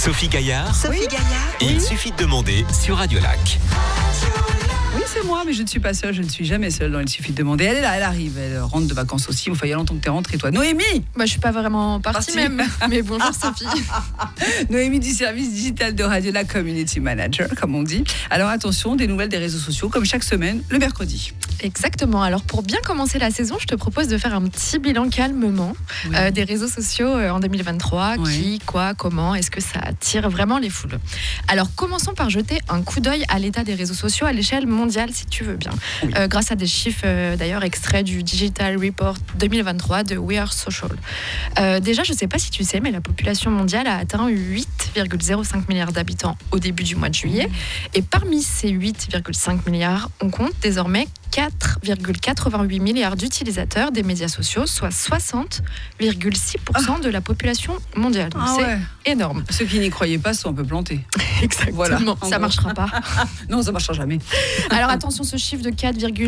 Sophie Gaillard. Sophie Gaillard. Et il suffit de demander sur Radio Lac. Oui, c'est moi, mais je ne suis pas seule, je ne suis jamais seule dans Il suffit de demander. Elle est là, elle arrive, elle rentre de vacances aussi. Enfin, il y a longtemps que tu es rentrée, toi. Noémie. Je suis pas vraiment partie même, mais bonjour Sophie. Noémie du service digital de Radio Lac Community Manager, comme on dit. Alors attention, des nouvelles des réseaux sociaux, comme chaque semaine, le mercredi. Exactement, alors pour bien commencer la saison, je te propose de faire un petit bilan calmement des réseaux sociaux en 2023. Oui. Qui, quoi, comment, est-ce que ça attire vraiment les foules? Alors commençons par jeter un coup d'œil à l'état des réseaux sociaux à l'échelle mondiale, si tu veux bien. Oui. Grâce à des chiffres d'ailleurs extraits du Digital Report 2023 de We Are Social. Déjà, je ne sais pas si tu sais, mais la population mondiale a atteint 8,05 milliards d'habitants au début du mois de juillet. Et parmi ces 8,5 milliards, on compte désormais 4,88 milliards d'utilisateurs des médias sociaux, soit 60,6% de la population mondiale. Donc c'est énorme. Ceux qui n'y croyaient pas sont un peu plantés. Exactement, Voilà. ça ne marchera pas. Non, ça ne marchera jamais. Alors attention, ce chiffre de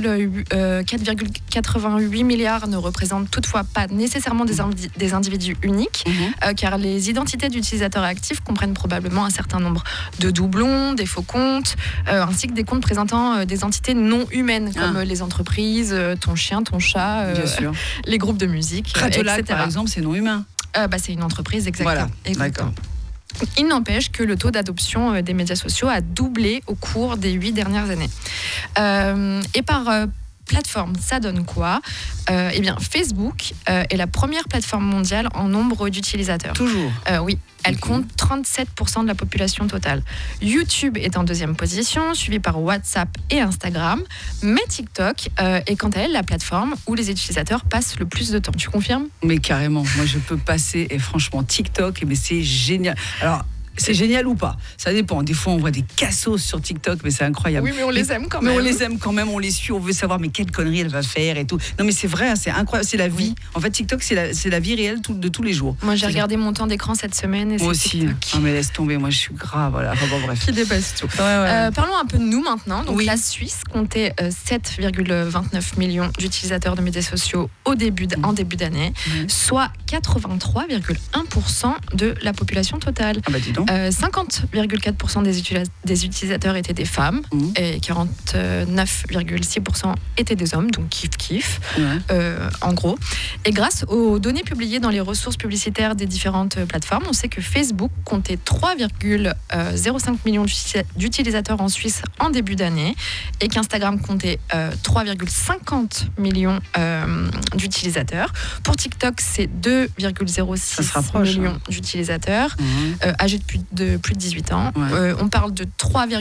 4,88 milliards ne représente toutefois pas nécessairement des individus uniques, car les identités d'utilisateurs actifs comprennent probablement un certain nombre de doublons, des faux comptes, ainsi que des comptes présentant des entités non humaines, comme les entreprises, ton chien, ton chat, Bien sûr. les groupes de musique, Radio Lac, etc. par exemple, c'est non humain. C'est une entreprise, exactement. Voilà, Exactement. Il n'empêche que le taux d'adoption des médias sociaux a doublé au cours des 8 dernières années. Et par plateforme, ça donne quoi? Bien, Facebook est la première plateforme mondiale en nombre d'utilisateurs. Toujours. Oui, elle compte 37% de la population totale. YouTube est en deuxième position, suivi par WhatsApp et Instagram. Mais TikTok est quant à elle la plateforme où les utilisateurs passent le plus de temps. Tu confirmes? Mais carrément, moi je peux passer, et franchement, TikTok, mais c'est génial. Alors, c'est génial ou pas? Ça dépend. Des fois, on voit des cassos sur TikTok, mais c'est incroyable. Oui, mais on les aime quand Mais même. on les aime quand même, on les suit, on veut savoir mais quelle connerie elle va faire et tout. Non mais c'est vrai, hein, c'est incroyable, c'est la vie. En fait, TikTok, c'est la vie réelle de tous les jours. Moi, j'ai regardé mon temps d'écran cette semaine et Moi c'est aussi. TikTok Non mais laisse tomber, moi je suis grave, voilà. Enfin, bon, bref. qui dépasse tout. Parlons un peu de nous maintenant. Donc, la Suisse comptait 7,29 millions d'utilisateurs de médias sociaux en début d'année, soit 83,1% de la population totale. Ah bah dis donc. 50,4% des utilisateurs étaient des femmes et 49,6% étaient des hommes, donc kiff, en gros. Et grâce aux données publiées dans les ressources publicitaires des différentes plateformes, on sait que Facebook comptait 3,05 millions d'utilisateurs en Suisse en début d'année et qu'Instagram comptait 3,50 millions d'utilisateurs. Pour TikTok, c'est 2,06 millions d'utilisateurs âgés de plus de 18 ans. On parle de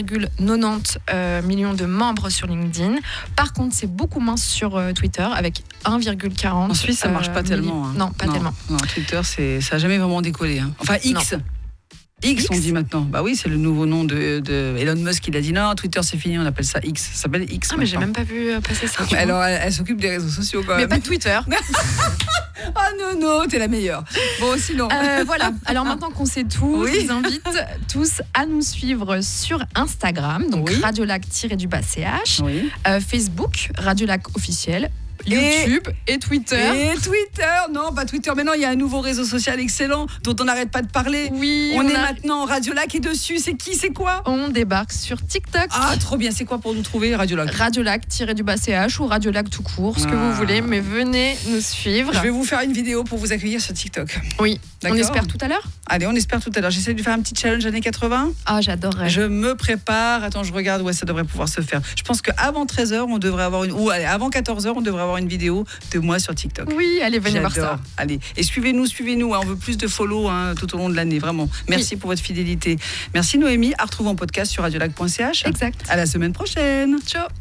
3,90 millions de membres sur LinkedIn. Par contre, c'est beaucoup moins sur Twitter, avec 1,40. En Suisse, ça marche pas tellement. Hein. Non, pas tellement. Non, Twitter, ça n'a jamais vraiment décollé. Hein. Enfin, X. X, on dit maintenant. Bah oui, c'est le nouveau nom de Elon Musk. Il a dit non, Twitter c'est fini, on appelle ça X. Ça s'appelle X. Ah, mais j'ai même pas vu passer ça. Alors, elle s'occupe des réseaux sociaux quand même. Mais pas de Twitter. Non, t'es la meilleure. Bon, sinon. Voilà. Alors maintenant qu'on sait tout, je vous invite tous à nous suivre sur Instagram, donc Radio Lac-CH, Facebook, Radio Lac officiel. YouTube et Twitter. Et Twitter, non, pas Twitter, mais non, il y a un nouveau réseau social excellent dont on n'arrête pas de parler. Oui, on est maintenant Radio Lac et dessus, c'est qui, c'est quoi? On débarque sur TikTok. Ah, trop bien, c'est quoi pour nous trouver, Radio Lac? Radio Lac-CH ou Radio Lac tout court, ce que vous voulez, mais venez nous suivre. Je vais vous faire une vidéo pour vous accueillir sur TikTok. Oui, d'accord. On espère tout à l'heure. Allez, on espère tout à l'heure. J'essaie de faire un petit challenge années 80. Ah, j'adorerais. Je me prépare. Attends, je regarde où ça devrait pouvoir se faire. Je pense qu'avant 13h, on devrait avoir avant 14h, on devrait avoir une vidéo de moi sur TikTok. Oui, allez, venez voir ça. Allez, et suivez-nous. Hein, on veut plus de follow tout au long de l'année, vraiment. Merci pour votre fidélité. Merci Noémie. À retrouver en podcast sur radiolac.ch. Exact. À la semaine prochaine. Ciao.